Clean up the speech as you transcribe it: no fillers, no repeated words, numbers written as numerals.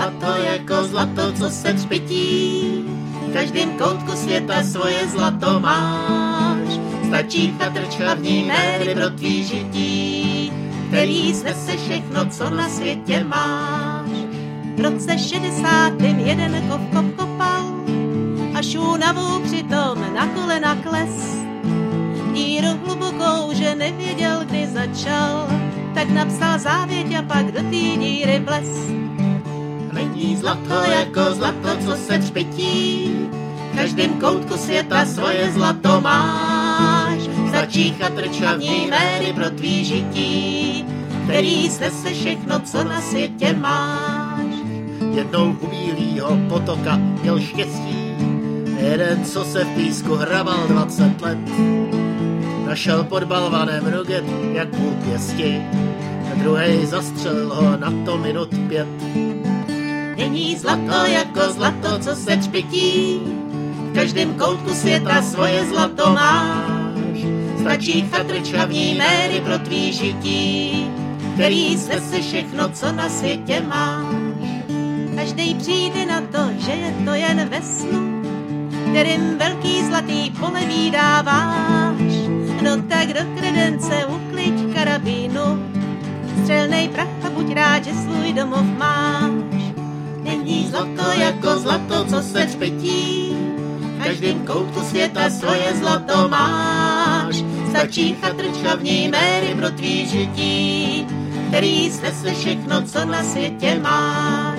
zlato jako zlato, co se třpytí. V každém koutku světa svoje zlato máš. Stačí chatrč hlavní méry pro tvý žití, který snese všechno, co na světě máš. V roce 60. jeden kop kopal a šúnavou přitom na kolena kles. Díru hlubokou, že nevěděl, kdy začal, tak napsal závěť a pak do té díry bles. Není zlato jako zlato, co se třpytí, v každém koutku světa svoje zlato máš. Stačí chatrč hlavní méry pro tvý žití, který snese všechno, co na světě máš. Jednou u bílýho potoka měl štěstí jeden, co se v písku hrabal 20 let. Našel pod balvanem nuget jak půl pěsti, druhej zastřelil ho na to minut 5. Není zlato jako zlato, co se třpytí, v každém koutku světa svoje zlato máš. Stačí chatrč hlavní méry pro tvý žití, který snese všechno, co na světě máš. Každej přijde na to, že je to jen ve snu, kterým velký zlatý poleví dáváš. No tak do kredence ukliď karabínu, střelnej prach a buď rád, že svůj domov máš. Není zlato jako zlato, co se třpytí, v každém koutku světa svoje zlato máš. Stačí chatrč hlavní méry pro tvý žití, který snese všechno, co na světě máš.